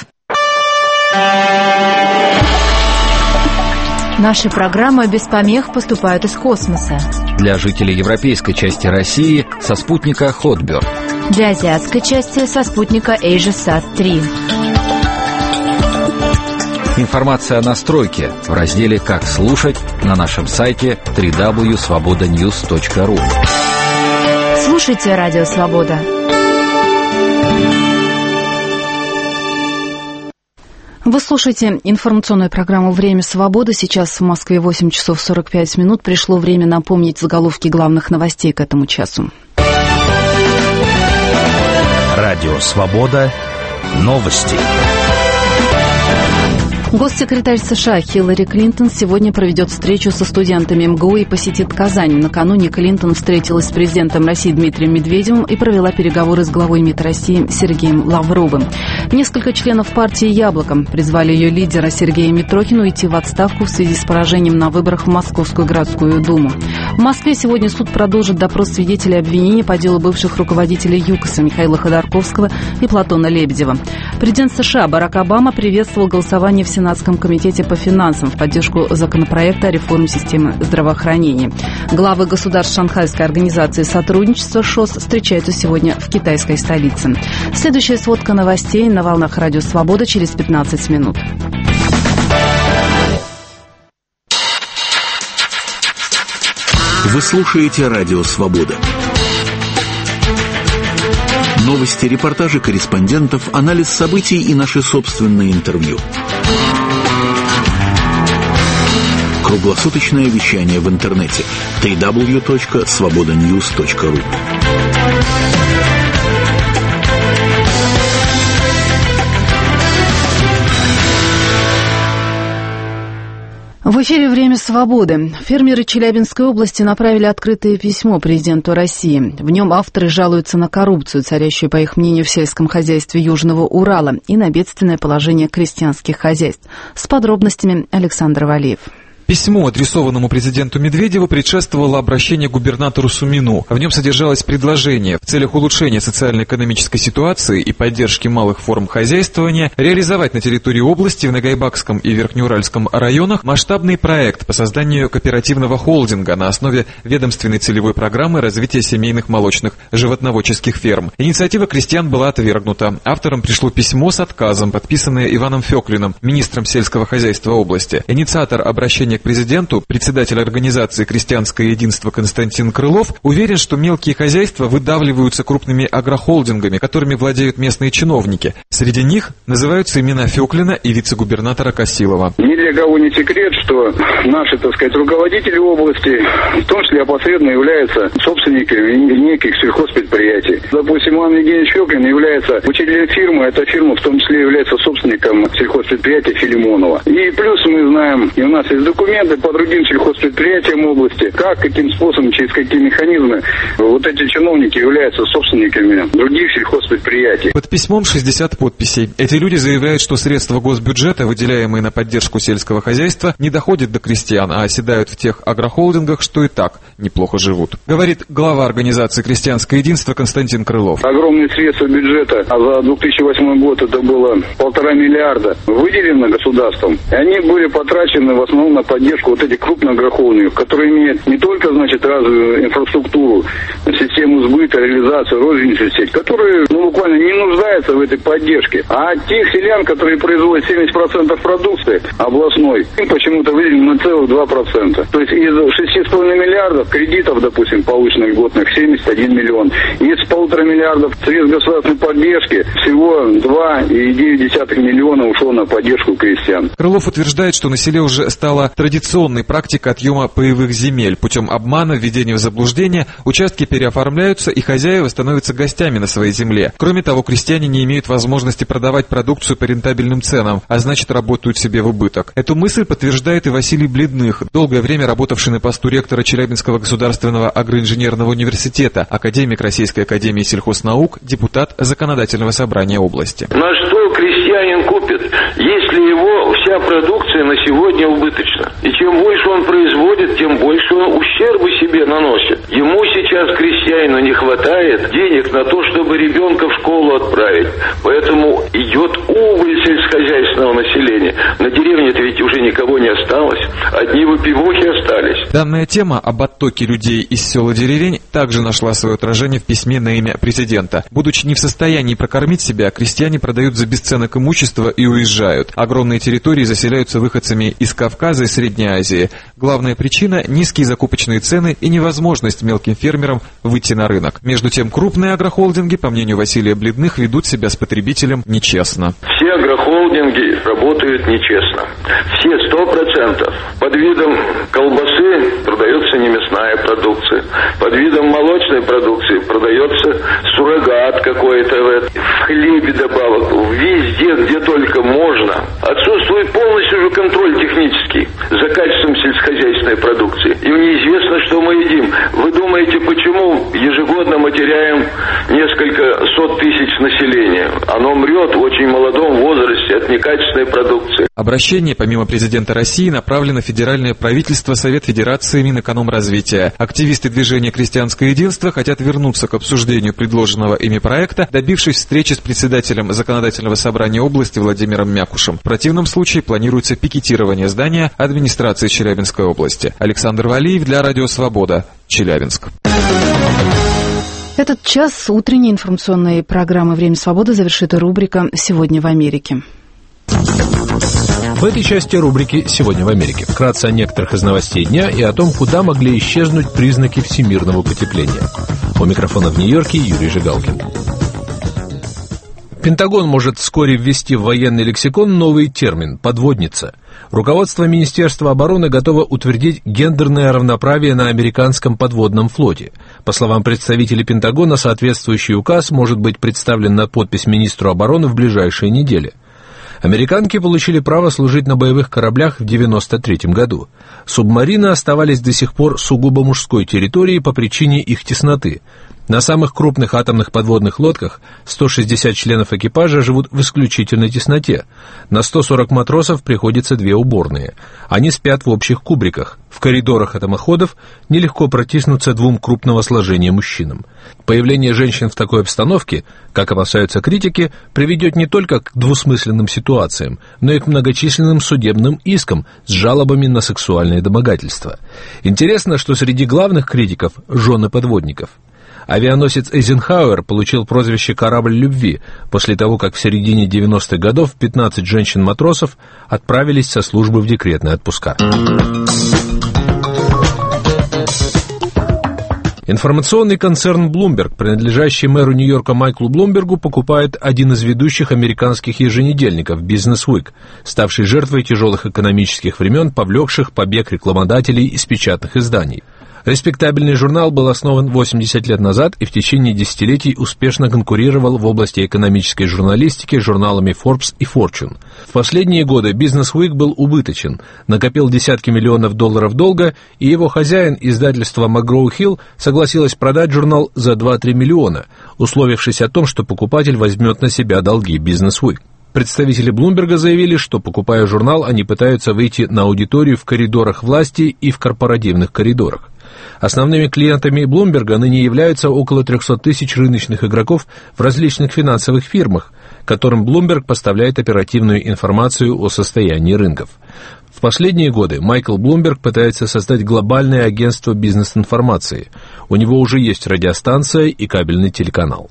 Наши программы без помех поступают из космоса. Для жителей европейской части России со спутника Хотберт. Для азиатской части со спутника AsiaSat три. Информация о настройке в разделе «Как слушать» на нашем сайте дабл ю дабл ю дабл ю точка свобода ньюс точка ру. Слушайте Радио Свобода. Вы слушаете информационную программу «Время свободы». Сейчас в Москве восемь часов сорок пять минут. Пришло время напомнить заголовки главных новостей к этому часу. Радио Свобода. Новости. Госсекретарь США Хиллари Клинтон сегодня проведет встречу со студентами эм гэ у и посетит Казань. Накануне Клинтон встретилась с президентом России Дмитрием Медведевым и провела переговоры с главой МИД России Сергеем Лавровым. Несколько членов партии «Яблоко» призвали ее лидера Сергея Митрохина уйти в отставку в связи с поражением на выборах в Московскую городскую думу. В Москве сегодня суд продолжит допрос свидетелей обвинения по делу бывших руководителей ЮКОСа Михаила Ходорковского и Платона Лебедева. Президент США Барак Обама приветствовал голосование в Сенатском комитете по финансам в поддержку законопроекта о реформе системы здравоохранения. Главы государств Шанхайской организации сотрудничества ШОС встречаются сегодня в китайской столице. Следующая сводка новостей на волнах Радио Свобода через пятнадцать минут. Вы слушаете Радио Свобода. Новости, репортажи корреспондентов, анализ событий и наши собственные интервью. Круглосуточное вещание в интернете дабл ю дабл ю дабл ю точка свобода ньюс точка ру. В эфире «Время свободы». Фермеры Челябинской области направили открытое письмо президенту России. В нем авторы жалуются на коррупцию, царящую, по их мнению, в сельском хозяйстве Южного Урала, и на бедственное положение крестьянских хозяйств. С подробностями Александр Валиев. Письму, адресованному президенту Медведеву, предшествовало обращение к губернатору Сумину. В нем содержалось предложение в целях улучшения социально-экономической ситуации и поддержки малых форм хозяйствования реализовать на территории области в Нагайбакском и Верхнеуральском районах масштабный проект по созданию кооперативного холдинга на основе ведомственной целевой программы развития семейных молочных животноводческих ферм. Инициатива крестьян была отвергнута. Авторам пришло письмо с отказом, подписанное Иваном Феклиным, министром сельского хозяйства области. Инициатор обращения к президенту, председатель организации «Крестьянское единство» Константин Крылов, уверен, что мелкие хозяйства выдавливаются крупными агрохолдингами, которыми владеют местные чиновники. Среди них называются имена Феклина и вице-губернатора Косилова. Ни для кого не секрет, что наши, так сказать, руководители области, в том числе опосредованно, являются собственниками неких сельхозпредприятий. Допустим, Иван Евгеньевич Феклин является учителем фирмы, эта фирма в том числе является собственником сельхозпредприятия Филимонова. И плюс мы знаем, и у нас есть документы по другим сельхозпредприятиям области, как, каким способом, через какие механизмы вот эти чиновники являются собственниками других сельхозпредприятий. Под письмом шестьдесят подписей. Эти люди заявляют, что средства госбюджета, выделяемые на поддержку сельского хозяйства, не доходят до крестьян, а оседают в тех агрохолдингах, что и так неплохо живут. Говорит глава организации «Крестьянское единство» Константин Крылов. Огромные средства бюджета, а за две тысячи восьмой год это было полтора миллиарда, выделено государством, и они были потрачены в основном на поддержку вот этих крупных агрохолдингов, которые имеют не только, значит, развитую инфраструктуру, систему сбыта, реализацию, розничную сеть, которые, ну, буквально не нуждаются в этой поддержке. А тех селян, которые производят семьдесят процентов продукции областной, им почему-то выделено ноль целых два десятых процента. То есть из шести с половиной миллиардов кредитов, допустим, полученных льготных, семьдесят один миллион. Из полутора миллиардов средств государственной поддержки всего два целых девять десятых миллиона ушло на поддержку крестьян. Крылов утверждает, что на селе уже стала традиционной практикой отъема паевых земель. Путем обмана, введения в заблуждение, участки переоформляются, и хозяева становятся гостями на своей земле. Кроме того, крестьяне не имеют возможности продавать продукцию по рентабельным ценам, а значит, работают себе в убыток. Эту мысль подтверждает и Василий Бледных, долгое время работавший на посту ректора Челябинского государственного агроинженерного университета, академик Российской академии сельхознаук, депутат Законодательного собрания области. На что крестьянин купит, если его вся продукция на сегодня убыточна? И чем больше он производит, тем больше он ущербы себе наносит. Ему сейчас, крестьянину, не хватает денег на то, чтобы ребенка в школу отправить. Поэтому идет убыль сельскохозяйственного населения. На деревне-то ведь уже никого не осталось. Одни выпивохи остались. Данная тема об оттоке людей из сел и деревень также нашла свое отражение в письме на имя президента. Будучи не в состоянии прокормить себя, крестьяне продают за бесценок имущество и уезжают. Огромные территории заселяются выходцами из Кавказа и Средней Азии. Главная причина – низкие закупочные цены и невозможность мелким фермерам выйти на рынок. Между тем, крупные агрохолдинги, по мнению Василия Бледных, ведут себя с потребителем нечестно. Все агрохолдинги работают нечестно. Все сто процентов. Под видом колбасы продается немясная продукция. Под видом молочной продукции продается суррогат какой-то. В хлебе добавок. Везде, где только можно. Отсутствует полностью же контроль технический за качеством сельскохозяйственной продукции. И неизвестно, что мы едим. Вы думаете, почему ежегодно мы теряем несколько сот тысяч населения? Оно мрет в очень молодом возрасте от некачественной продукции. Обращение, помимо президента России, направлено федеральное правительство, Совет Федерации, Минэкономразвития. Активисты движения «Крестьянское единство» хотят вернуться к обсуждению предложенного ими проекта, добившись встречи с председателем Законодательного собрания области Владимиром Мякушем. В противном случае планируется пикетирование здания администрации Челябинской области. Александр Валиев для Радио Свобода, Челябинск. Этот час утренней информационной программы «Время свободы» завершит рубрика «Сегодня в Америке». В этой части рубрики «Сегодня в Америке» вкратце о некоторых из новостей дня и о том, куда могли исчезнуть признаки всемирного потепления. У микрофона в Нью-Йорке Юрий Жигалкин. Пентагон может вскоре ввести в военный лексикон новый термин – «подводница». Руководство Министерства обороны готово утвердить гендерное равноправие на американском подводном флоте. По словам представителей Пентагона, соответствующий указ может быть представлен на подпись министру обороны в ближайшие недели. Американки получили право служить на боевых кораблях в девяносто третьем году. Субмарины оставались до сих пор сугубо мужской территорией по причине их тесноты. На самых крупных атомных подводных лодках сто шестьдесят членов экипажа живут в исключительной тесноте. На сто сорок матросов приходится две уборные. Они спят в общих кубриках. В коридорах атомоходов нелегко протиснуться двум крупного сложения мужчинам. Появление женщин в такой обстановке, как опасаются критики, приведет не только к двусмысленным ситуациям, но и к многочисленным судебным искам с жалобами на сексуальные домогательства. Интересно, что среди главных критиков – жены подводников. Авианосец Эйзенхауэр получил прозвище «Корабль любви» после того, как в середине девяностых годов пятнадцать женщин-матросов отправились со службы в декретные отпуска. Информационный концерн Bloomberg, принадлежащий мэру Нью-Йорка Майклу Блумбергу, покупает один из ведущих американских еженедельников Business Week, ставший жертвой тяжелых экономических времен, повлекших побег рекламодателей из печатных изданий. Респектабельный журнал был основан восемьдесят лет назад и в течение десятилетий успешно конкурировал в области экономической журналистики с журналами Forbes и Fortune. В последние годы Business Week был убыточен, накопил десятки миллионов долларов долга, и его хозяин, издательство McGraw-Hill, согласилось продать журнал за два-три миллиона, условившись о том, что покупатель возьмет на себя долги Business Week. Представители Блумберга заявили, что, покупая журнал, они пытаются выйти на аудиторию в коридорах власти и в корпоративных коридорах. Основными клиентами Блумберга ныне являются около триста тысяч рыночных игроков в различных финансовых фирмах, которым Блумберг поставляет оперативную информацию о состоянии рынков. В последние годы Майкл Блумберг пытается создать глобальное агентство бизнес-информации. У него уже есть радиостанция и кабельный телеканал.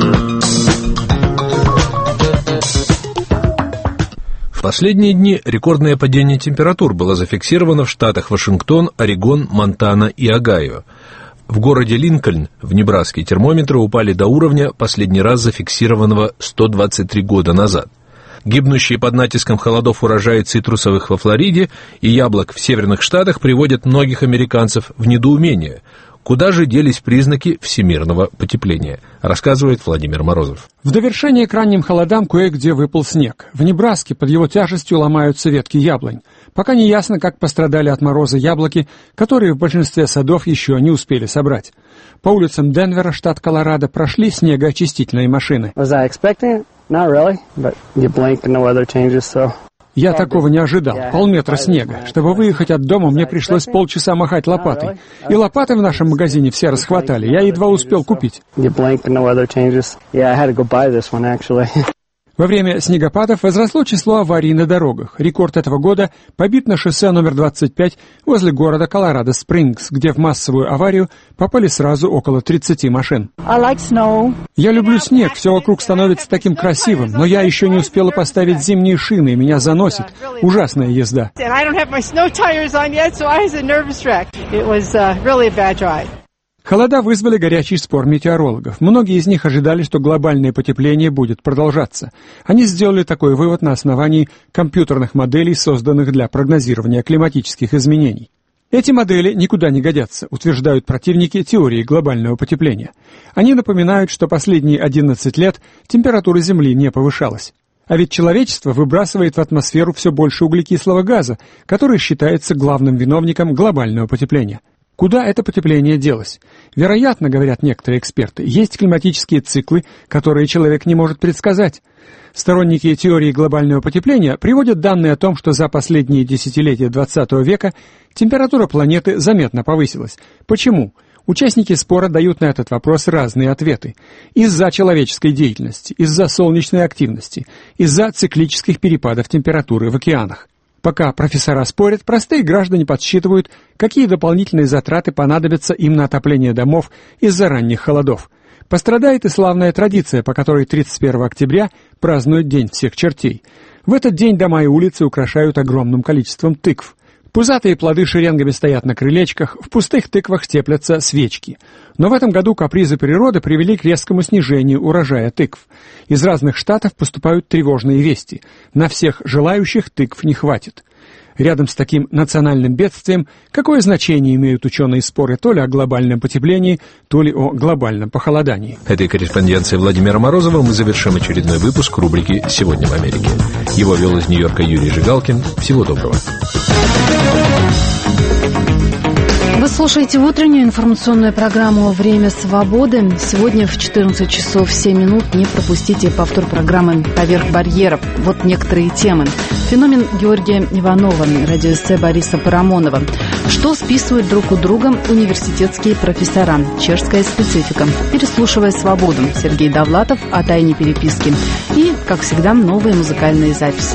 В последние дни рекордное падение температур было зафиксировано в штатах Вашингтон, Орегон, Монтана и Огайо. В городе Линкольн, в Небраске, термометры упали до уровня, последний раз зафиксированного сто двадцать три года назад. Гибнущие под натиском холодов урожаи цитрусовых во Флориде и яблок в северных штатах приводят многих американцев в недоумение. Куда же делись признаки всемирного потепления, рассказывает Владимир Морозов. В довершение к ранним холодам кое-где выпал снег. В Небраске под его тяжестью ломаются ветки яблонь. Пока не ясно, как пострадали от мороза яблоки, которые в большинстве садов еще не успели собрать. По улицам Денвера, штат Колорадо, прошли снегоочистительные машины. Я такого не ожидал. Полметра снега. Чтобы выехать от дома, мне пришлось полчаса махать лопатой. И лопаты в нашем магазине все расхватали. Я едва успел купить. Во время снегопадов возросло число аварий на дорогах. Рекорд этого года побит на шоссе номер двадцать пять возле города Колорадо-Спрингс, где в массовую аварию попали сразу около тридцати машин. Я люблю снег, все вокруг становится таким красивым, но я еще не успела поставить зимние шины, и меня заносит. Ужасная езда. Холода вызвали горячий спор метеорологов. Многие из них ожидали, что глобальное потепление будет продолжаться. Они сделали такой вывод на основании компьютерных моделей, созданных для прогнозирования климатических изменений. Эти модели никуда не годятся, утверждают противники теории глобального потепления. Они напоминают, что последние одиннадцать лет температура Земли не повышалась. А ведь человечество выбрасывает в атмосферу все больше углекислого газа, который считается главным виновником глобального потепления. Куда это потепление делось? Вероятно, говорят некоторые эксперты, есть климатические циклы, которые человек не может предсказать. Сторонники теории глобального потепления приводят данные о том, что за последние десятилетия двадцатого века температура планеты заметно повысилась. Почему? Участники спора дают на этот вопрос разные ответы. Из-за человеческой деятельности, из-за солнечной активности, из-за циклических перепадов температуры в океанах. Пока профессора спорят, простые граждане подсчитывают, какие дополнительные затраты понадобятся им на отопление домов из-за ранних холодов. Пострадает и славная традиция, по которой тридцать первого октября празднуют День всех чертей. В этот день дома и улицы украшают огромным количеством тыкв. Пузатые плоды шеренгами стоят на крылечках, в пустых тыквах теплятся свечки. Но в этом году капризы природы привели к резкому снижению урожая тыкв. Из разных штатов поступают тревожные вести. На всех желающих тыкв не хватит. Рядом с таким национальным бедствием какое значение имеют ученые споры то ли о глобальном потеплении, то ли о глобальном похолодании? Этой корреспонденцией Владимира Морозова мы завершим очередной выпуск рубрики «Сегодня в Америке». Его вел из Нью-Йорка Юрий Жигалкин. Всего доброго. Вы слушаете утреннюю информационную программу «Время свободы». Сегодня в четырнадцать часов семь минут не пропустите повтор программы «Поверх барьеров». Вот некоторые темы. Феномен Георгия Иванова, радиоэссе Бориса Парамонова. Что списывают друг у друга университетские профессора? Чешская специфика. Переслушивая свободу. Сергей Довлатов о тайне переписки. И, как всегда, новые музыкальные записи.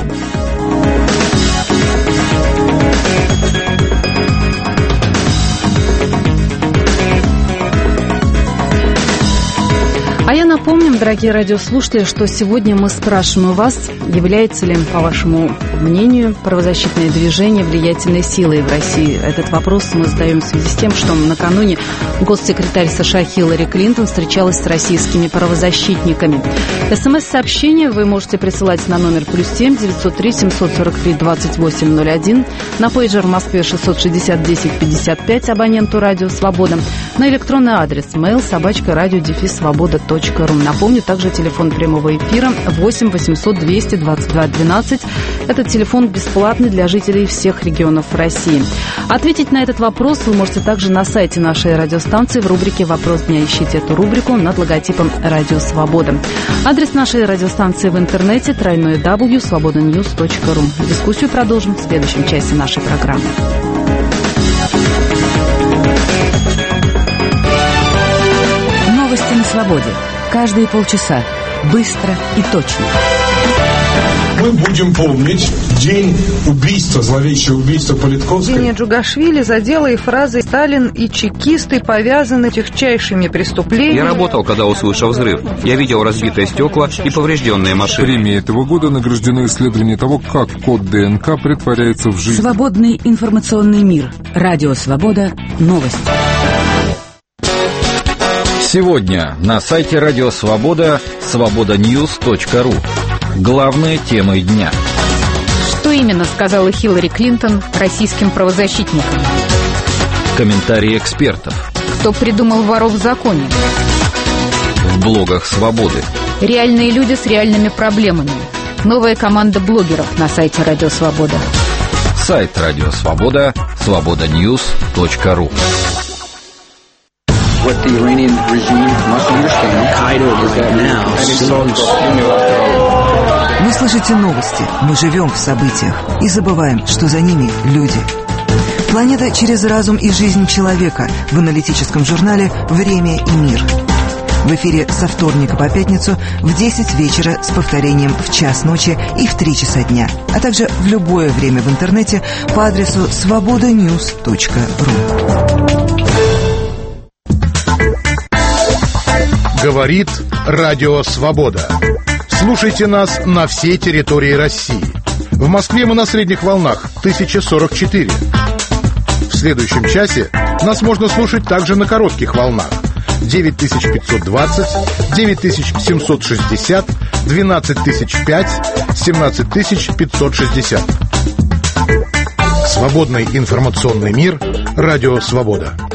А я напомню, дорогие радиослушатели, что сегодня мы спрашиваем у вас, является ли, по вашему мнению, правозащитное движение влиятельной силой в России. Этот вопрос мы задаем в связи с тем, что накануне госсекретарь США Хиллари Клинтон встречалась с российскими правозащитниками. СМС-сообщение вы можете присылать на номер плюс семь девятьсот три семьсот сорок три двадцать восемь ноль один, на пейджер в Москве шестьсот шестьдесят десять пятьдесят пять абоненту «Радио Свобода», на электронный адрес mail собачка радио дефис свобода точка ру. Напомню, также телефон прямого эфира восемь восемьсот двести двадцать два двенадцать. Этот телефон бесплатный для жителей всех регионов России. Ответить на этот вопрос вы можете также на сайте нашей радиостанции в рубрике «Вопрос дня». Ищите эту рубрику над логотипом «Радио Свобода». Адрес нашей радиостанции в интернете тройной дабл ю свобода ньюс точка ру. Дискуссию продолжим в следующем часе нашей программы. Новости на свободе. Каждые полчаса. Быстро и точно. Мы будем помнить день убийства, зловещего убийства Политковской. Евгения Джугашвили задела и фразой «Сталин и чекисты повязаны тягчайшими преступлениями». Я работал, когда услышал взрыв. Я видел разбитые стекла и поврежденные машины. Премией этого года награждено исследование того, как код ДНК претворяется в жизнь. Свободный информационный мир. Радио Свобода. Новости. Сегодня на сайте Радио Свобода свобода ньюс точка ру. Главные темы дня. Что именно сказала Хиллари Клинтон российским правозащитникам? Комментарии экспертов. Кто придумал воров в законе? В блогах Свободы. Реальные люди с реальными проблемами. Новая команда блогеров на сайте Радио Свобода. Сайт Радио Свобода свобода ньюс точка ру. What the Iranian regime must understand, Qaeda is that now. Вы слышите новости, мы живем в событиях и забываем, что за ними люди. Планета через разум и жизнь человека в аналитическом журнале «Время и мир». В эфире со вторника по пятницу в десять вечера с повторением в час ночи и в три часа дня, а также в любое время в интернете по адресу свобода ньюс точка ру. Говорит Радио Свобода. Слушайте нас на всей территории России. В Москве мы на средних волнах тысяча сорок четыре. В следующем часе нас можно слушать также на коротких волнах девять тысяч пятьсот двадцать, девять тысяч семьсот шестьдесят, двенадцать тысяч пять, семнадцать тысяч пятьсот шестьдесят. Свободный информационный мир. Радио Свобода.